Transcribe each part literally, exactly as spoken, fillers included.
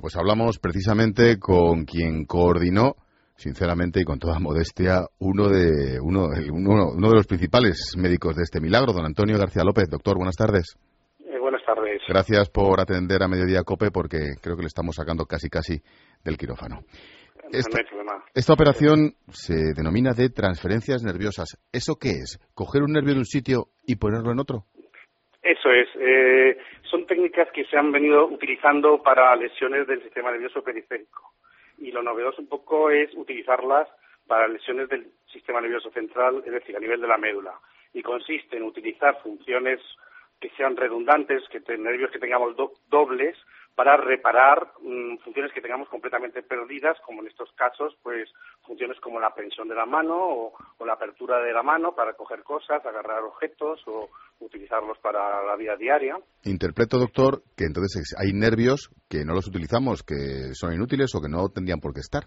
pues hablamos precisamente con quien coordinó, sinceramente y con toda modestia, uno de uno, uno, uno de los principales médicos de este milagro, don Antonio García López. Doctor, buenas tardes. Eh, buenas tardes. Gracias por atender a Mediodía Cope, porque creo que le estamos sacando casi casi del quirófano. Esta, esta operación se denomina de transferencias nerviosas. ¿Eso qué es? ¿Coger un nervio de un sitio y ponerlo en otro? Eso es. Eh, son técnicas que se han venido utilizando para lesiones del sistema nervioso periférico. Y lo novedoso un poco es utilizarlas para lesiones del sistema nervioso central, es decir, a nivel de la médula. Y consiste en utilizar funciones que sean redundantes, que ten, nervios que tengamos do, dobles, para reparar mmm, funciones que tengamos completamente perdidas, como en estos casos, pues funciones como la prensión de la mano o, o la apertura de la mano para coger cosas, agarrar objetos o utilizarlos para la vida diaria. Interpreto, doctor, que entonces hay nervios que no los utilizamos, que son inútiles o que no tendrían por qué estar.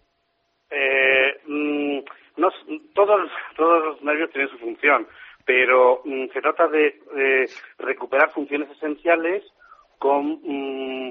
Eh, mmm, no, todos, todos los nervios tienen su función, pero mmm, se trata de, de recuperar funciones esenciales con mmm,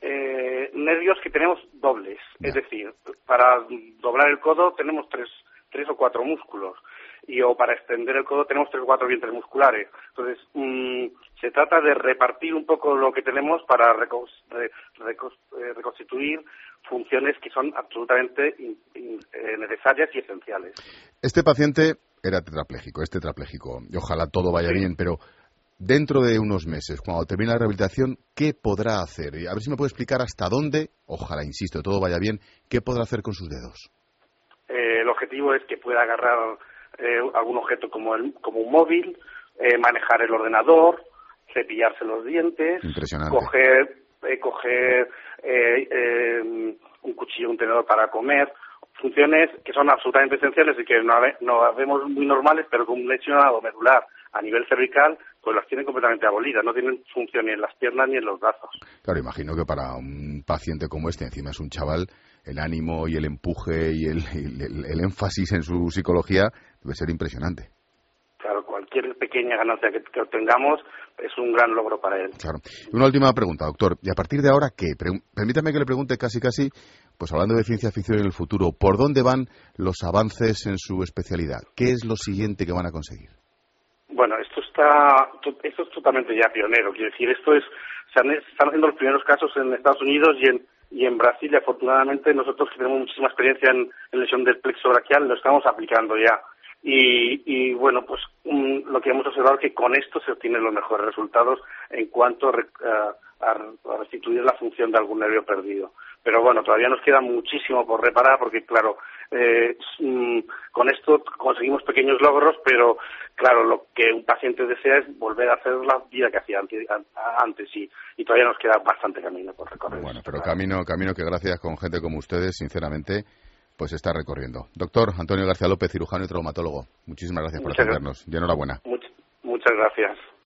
eh, nervios que tenemos dobles. Ya. Es decir, para doblar el codo tenemos tres, tres o cuatro músculos, y o para extender el codo tenemos tres o cuatro vientres musculares. Entonces, mmm, se trata de repartir un poco lo que tenemos para recos, re, recos, eh, reconstituir funciones que son absolutamente in, in, eh, necesarias y esenciales. Este paciente era tetrapléjico, es tetrapléjico, y ojalá todo vaya sí. bien, pero dentro de unos meses, cuando termine la rehabilitación, ¿qué podrá hacer? Y a ver si me puede explicar hasta dónde, ojalá, insisto, todo vaya bien, ¿qué podrá hacer con sus dedos? Eh, el objetivo es que pueda agarrar eh, algún objeto como, el, como un móvil, eh, manejar el ordenador, cepillarse los dientes, coger, eh, coger eh, eh, un cuchillo, un tenedor para comer, funciones que son absolutamente esenciales y que no, no vemos muy normales, pero con un lesionado medular a nivel cervical, pues las tienen completamente abolidas, no tienen función ni en las piernas ni en los brazos. Claro, imagino que para un paciente como este, encima es un chaval, el ánimo y el empuje y el, el, el énfasis en su psicología debe ser impresionante. Claro, cualquier pequeña ganancia que, que obtengamos es un gran logro para él. Claro. Una última pregunta, doctor. ¿Y a partir de ahora qué? Pre- permítame que le pregunte casi casi, pues hablando de ciencia ficción en el futuro, ¿por dónde van los avances en su especialidad? ¿Qué es lo siguiente que van a conseguir? Bueno, esto está, esto es totalmente ya pionero. Quiero decir, esto es, se han, están haciendo los primeros casos en Estados Unidos y en y en Brasil. Y afortunadamente nosotros que tenemos muchísima experiencia en, en lesión del plexo braquial lo estamos aplicando ya. Y, y bueno, pues um, lo que hemos observado es que con esto se obtienen los mejores resultados en cuanto a, a, a restituir la función de algún nervio perdido. Pero bueno, todavía nos queda muchísimo por reparar porque, claro, eh, con esto conseguimos pequeños logros, pero, claro, lo que un paciente desea es volver a hacer la vida que hacía antes, antes y, y todavía nos queda bastante camino por recorrer. Bueno, pero camino, camino que gracias con gente como ustedes, sinceramente, pues está recorriendo. Doctor Antonio García López, cirujano y traumatólogo, muchísimas gracias por atendernos y enhorabuena. Much, muchas gracias.